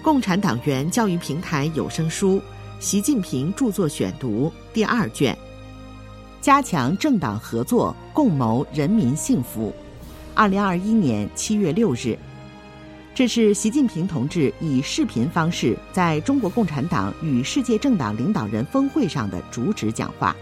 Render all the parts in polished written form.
共产党员教育平台有声书《习近平著作选读》第2卷，加强政党合作，共谋人民幸福。2021年7月6日，这是习近平同志以视频方式在中国共产党与世界政党领导人峰会上的主旨讲话。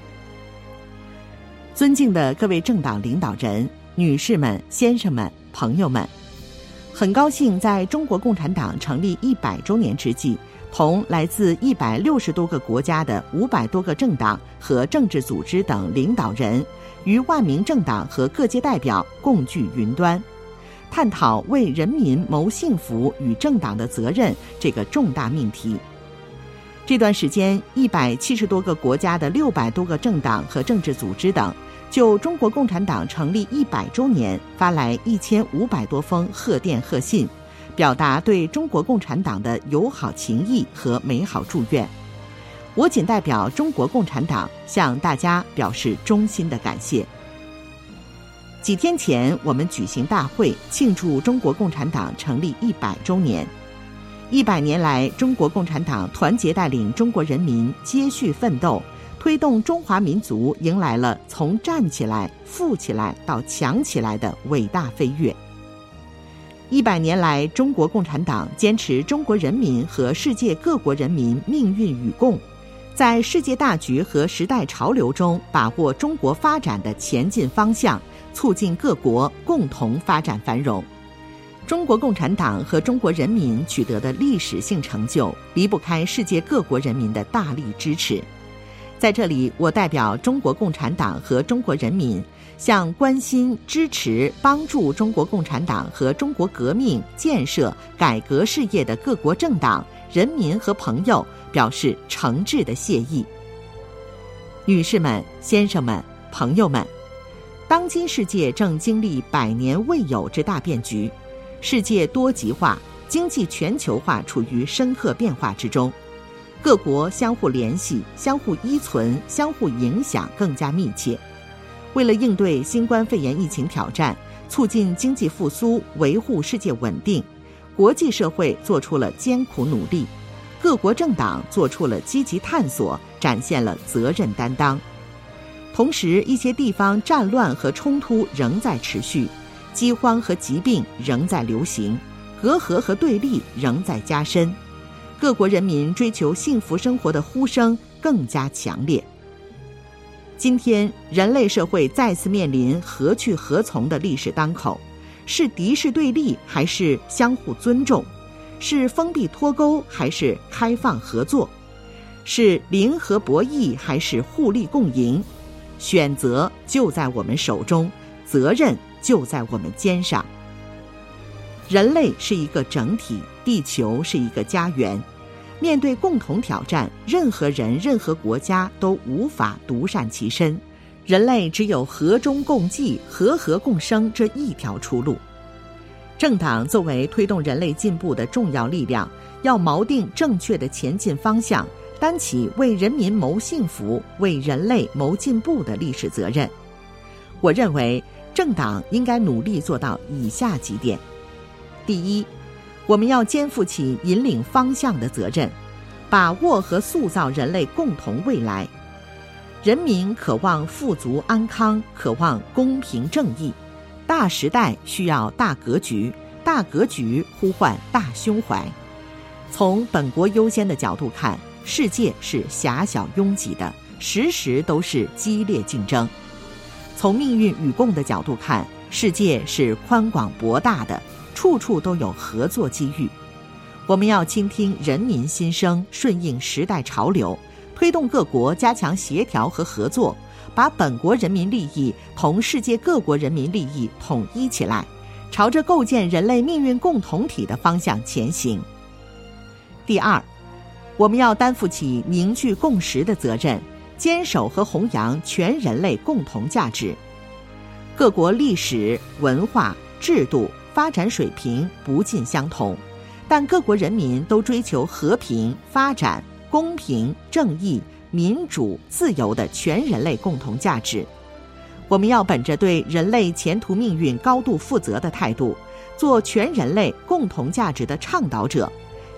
尊敬的各位政党领导人、女士们、先生们、朋友们，很高兴在中国共产党成立100周年之际，同来自160多个国家的500多个政党和政治组织等领导人，与万名政党和各界代表共聚云端，探讨为人民谋幸福与政党的责任这个重大命题。这段时间，170多个国家的600多个政党和政治组织等，就中国共产党成立100周年发来1500多封贺电贺信，表达对中国共产党的友好情谊和美好祝愿。我仅代表中国共产党向大家表示衷心的感谢。几天前，我们举行大会庆祝中国共产党成立100周年。100年来，中国共产党团结带领中国人民接续奋斗，推动中华民族迎来了从站起来、富起来到强起来的伟大飞跃。100年来，中国共产党坚持中国人民和世界各国人民命运与共，在世界大局和时代潮流中把握中国发展的前进方向，促进各国共同发展繁荣。中国共产党和中国人民取得的历史性成就，离不开世界各国人民的大力支持。在这里，我代表中国共产党和中国人民，向关心、支持、帮助中国共产党和中国革命、建设、改革事业的各国政党、人民和朋友表示诚挚的谢意。女士们、先生们、朋友们，当今世界正经历100年未有之大变局，世界多极化，经济全球化处于深刻变化之中，各国相互联系、相互依存、相互影响更加密切。为了应对新冠肺炎疫情挑战，促进经济复苏，维护世界稳定，国际社会做出了艰苦努力，各国政党做出了积极探索，展现了责任担当。同时，一些地方战乱和冲突仍在持续，饥荒和疾病仍在流行，隔阂和对立仍在加深，各国人民追求幸福生活的呼声更加强烈。今天，人类社会再次面临何去何从的历史当口，是敌视对立还是相互尊重？是封闭脱钩还是开放合作？是零和博弈还是互利共赢？选择就在我们手中，责任就在我们肩上。人类是一个整体，地球是一个家园。面对共同挑战，任何人、任何国家都无法独善其身，人类只有和衷共济、和合共生这一条出路。政党作为推动人类进步的重要力量，要锚定正确的前进方向，担起为人民谋幸福、为人类谋进步的历史责任。我认为，政党应该努力做到以下几点：第一，我们要肩负起引领方向的责任，把握和塑造人类共同未来。人民渴望富足安康，渴望公平正义。大时代需要大格局，大格局呼唤大胸怀。从本国优先的角度看，世界是狭小拥挤的，时时都是激烈竞争。从命运与共的角度看，世界是宽广博大的，处处都有合作机遇。我们要倾听人民心声，顺应时代潮流，推动各国加强协调和合作，把本国人民利益同世界各国人民利益统一起来，朝着构建人类命运共同体的方向前行。第二，我们要担负起凝聚共识的责任，坚守和弘扬全人类共同价值。各国历史、文化、制度、发展水平不尽相同，但各国人民都追求和平、发展、公平、正义、民主、自由的全人类共同价值。我们要本着对人类前途命运高度负责的态度，做全人类共同价值的倡导者，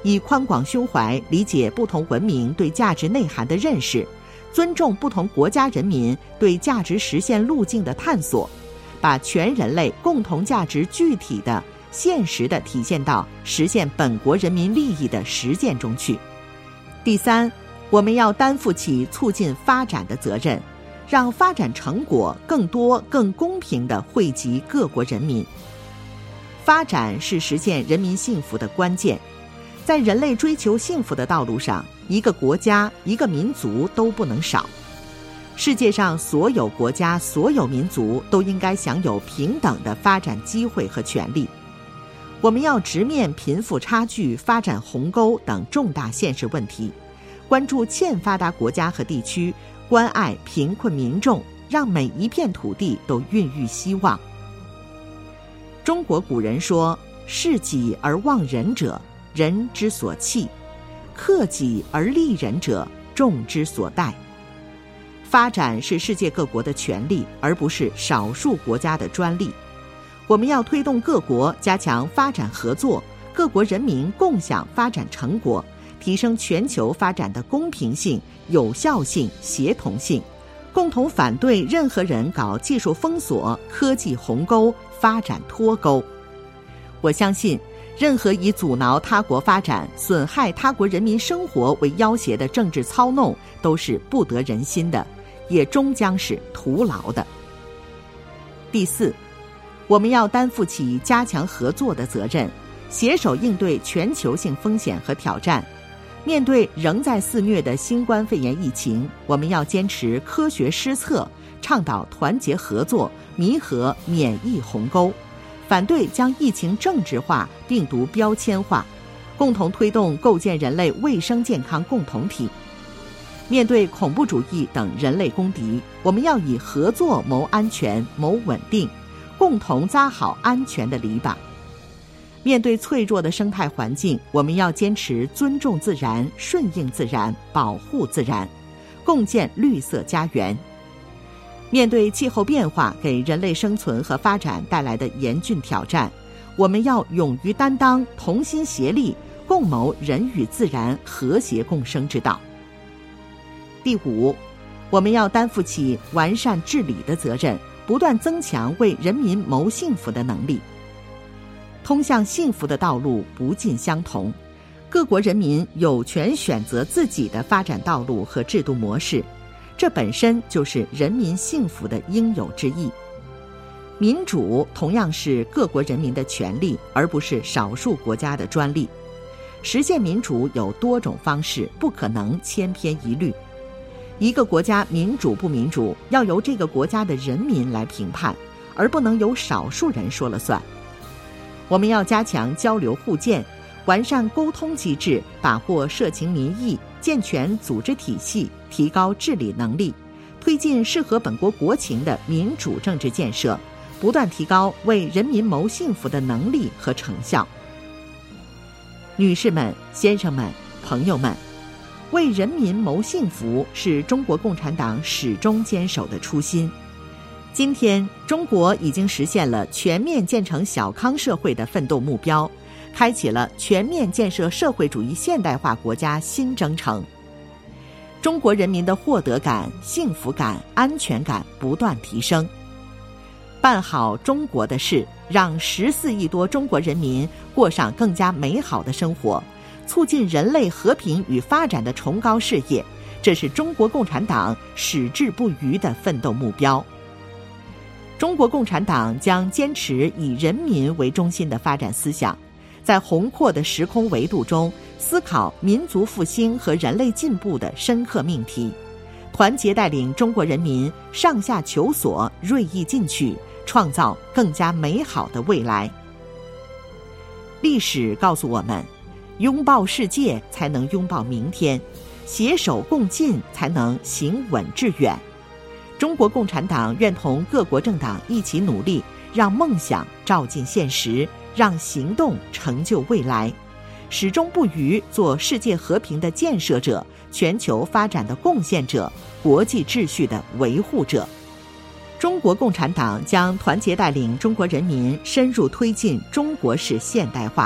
以宽广胸怀理解不同文明对价值内涵的认识，尊重不同国家人民对价值实现路径的探索，把全人类共同价值具体的、现实的体现到实现本国人民利益的实践中去。第三，我们要担负起促进发展的责任，让发展成果更多、更公平地惠及各国人民。发展是实现人民幸福的关键，在人类追求幸福的道路上，一个国家、一个民族都不能少。世界上所有国家、所有民族都应该享有平等的发展机会和权利。我们要直面贫富差距、发展鸿沟等重大现实问题，关注欠发达国家和地区，关爱贫困民众，让每一片土地都孕育希望。中国古人说：“事己而忘人者，人之所弃；克己而利人者，众之所待。”发展是世界各国的权利，而不是少数国家的专利。我们要推动各国加强发展合作，各国人民共享发展成果，提升全球发展的公平性、有效性、协同性，共同反对任何人搞技术封锁、科技鸿沟、发展脱钩。我相信，任何以阻挠他国发展、损害他国人民生活为要挟的政治操弄，都是不得人心的，也终将是徒劳的。第四，我们要担负起加强合作的责任，携手应对全球性风险和挑战。面对仍在肆虐的新冠肺炎疫情，我们要坚持科学施策，倡导团结合作，弥合免疫鸿沟，反对将疫情政治化、病毒标签化，共同推动构建人类卫生健康共同体。面对恐怖主义等人类公敌，我们要以合作谋安全、谋稳定，共同扎好安全的篱笆。面对脆弱的生态环境，我们要坚持尊重自然、顺应自然、保护自然，共建绿色家园。面对气候变化给人类生存和发展带来的严峻挑战，我们要勇于担当，同心协力，共谋人与自然和谐共生之道。第五，我们要担负起完善治理的责任，不断增强为人民谋幸福的能力。通向幸福的道路不尽相同，各国人民有权选择自己的发展道路和制度模式，这本身就是人民幸福的应有之义。民主同样是各国人民的权利，而不是少数国家的专利。实现民主有多种方式，不可能千篇一律。一个国家民主不民主，要由这个国家的人民来评判，而不能由少数人说了算。我们要加强交流互鉴，完善沟通机制，把握社情民意，健全组织体系，提高治理能力，推进适合本国国情的民主政治建设，不断提高为人民谋幸福的能力和成效。女士们、先生们、朋友们，为人民谋幸福是中国共产党始终坚守的初心。今天，中国已经实现了全面建成小康社会的奋斗目标，开启了全面建设社会主义现代化国家新征程。中国人民的获得感、幸福感、安全感不断提升。办好中国的事，让14亿多中国人民过上更加美好的生活，促进人类和平与发展的崇高事业，这是中国共产党矢志不渝的奋斗目标。中国共产党将坚持以人民为中心的发展思想，在宏阔的时空维度中思考民族复兴和人类进步的深刻命题，团结带领中国人民上下求索、锐意进取，创造更加美好的未来。历史告诉我们，拥抱世界才能拥抱明天，携手共进才能行稳致远。中国共产党愿同各国政党一起努力，让梦想照进现实，让行动成就未来，始终不渝做世界和平的建设者、全球发展的贡献者、国际秩序的维护者。中国共产党将团结带领中国人民深入推进中国式现代化，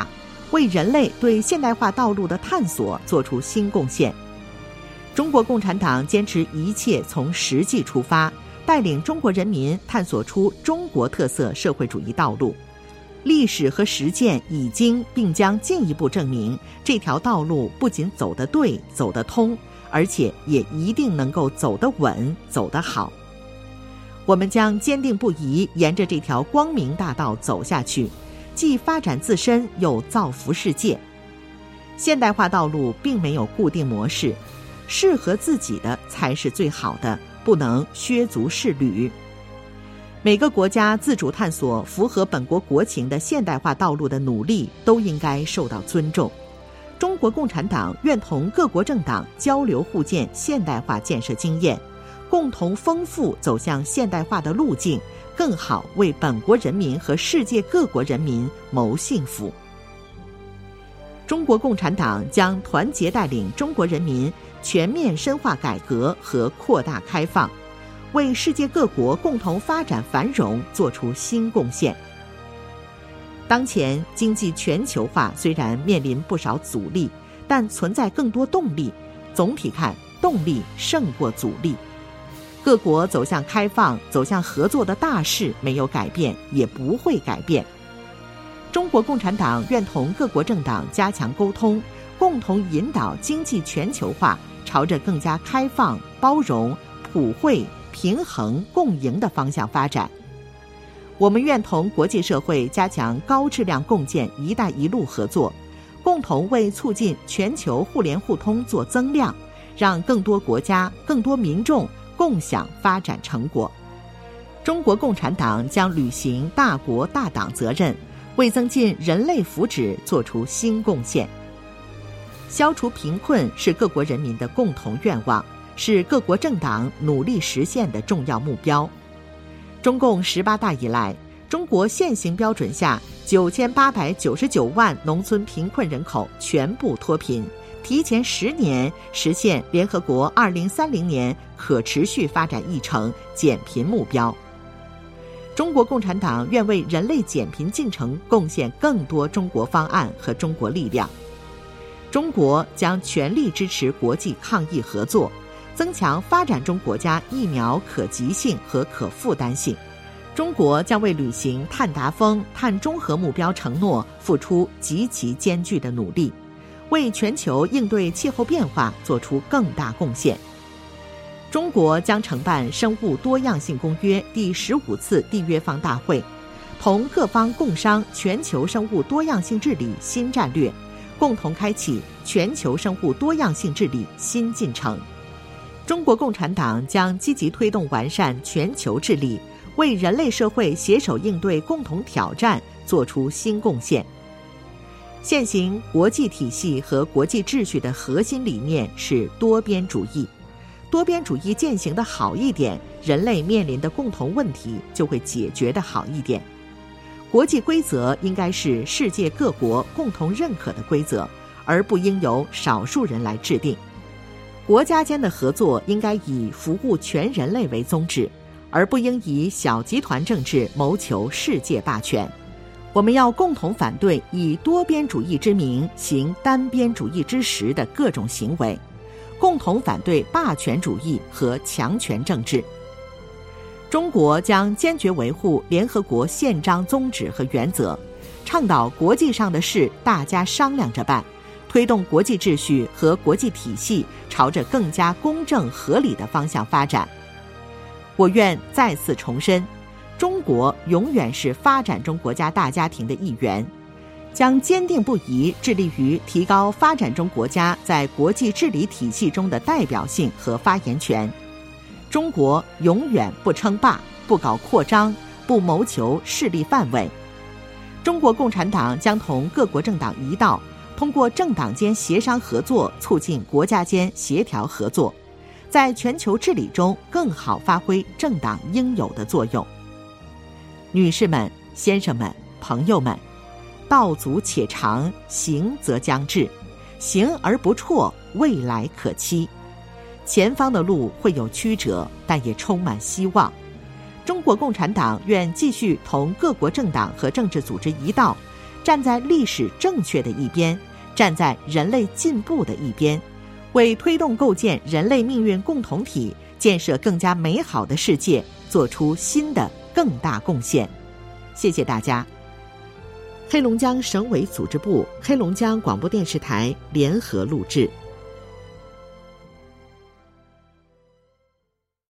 为人类对现代化道路的探索做出新贡献。中国共产党坚持一切从实际出发，带领中国人民探索出中国特色社会主义道路。历史和实践已经并将进一步证明，这条道路不仅走得对、走得通，而且也一定能够走得稳、走得好。我们将坚定不移沿着这条光明大道走下去，既发展自身，又造福世界。现代化道路并没有固定模式，适合自己的才是最好的，不能削足适履。每个国家自主探索符合本国国情的现代化道路的努力都应该受到尊重。中国共产党愿同各国政党交流互鉴现代化建设经验，共同丰富走向现代化的路径，更好为本国人民和世界各国人民谋幸福。中国共产党将团结带领中国人民全面深化改革和扩大开放，为世界各国共同发展繁荣做出新贡献。当前经济全球化虽然面临不少阻力，但存在更多动力。总体看，动力胜过阻力。各国走向开放、走向合作的大势没有改变，也不会改变。中国共产党愿同各国政党加强沟通，共同引导经济全球化朝着更加开放、包容、普惠、平衡、共赢的方向发展。我们愿同国际社会加强高质量共建“一带一路”合作，共同为促进全球互联互通做增量，让更多国家、更多民众共享发展成果。中国共产党将履行大国大党责任，为增进人类福祉做出新贡献。消除贫困是各国人民的共同愿望，是各国政党努力实现的重要目标。中共18大以来，中国现行标准下9899万农村贫困人口全部脱贫，提前10年实现联合国2030年可持续发展议程减贫目标。中国共产党愿为人类减贫进程贡献更多中国方案和中国力量。中国将全力支持国际抗疫合作，增强发展中国家疫苗可及性和可负担性。中国将为履行碳达峰、碳中和目标承诺付出极其艰巨的努力，为全球应对气候变化做出更大贡献。中国将承办生物多样性公约第15次缔约方大会，同各方共商全球生物多样性治理新战略，共同开启全球生物多样性治理新进程。中国共产党将积极推动完善全球治理，为人类社会携手应对共同挑战做出新贡献。现行国际体系和国际秩序的核心理念是多边主义。多边主义践行的好一点，人类面临的共同问题就会解决的好一点。国际规则应该是世界各国共同认可的规则，而不应由少数人来制定。国家间的合作应该以服务全人类为宗旨，而不应以小集团政治谋求世界霸权。我们要共同反对以多边主义之名行单边主义之实的各种行为，共同反对霸权主义和强权政治。中国将坚决维护联合国宪章宗旨和原则，倡导国际上的事大家商量着办，推动国际秩序和国际体系朝着更加公正合理的方向发展。我愿再次重申，中国永远是发展中国家大家庭的一员，将坚定不移致力于提高发展中国家在国际治理体系中的代表性和发言权。中国永远不称霸，不搞扩张，不谋求势力范围。中国共产党将同各国政党一道，通过政党间协商合作，促进国家间协调合作，在全球治理中更好发挥政党应有的作用。女士们、先生们、朋友们，道阻且长，行则将至，行而不辍，未来可期。前方的路会有曲折，但也充满希望。中国共产党愿继续同各国政党和政治组织一道， 站在历史正确的一边，站在人类进步的一边，为推动构建人类命运共同体，建设更加美好的世界做出新的更大贡献。谢谢大家。黑龙江省委组织部、黑龙江广播电视台联合录制。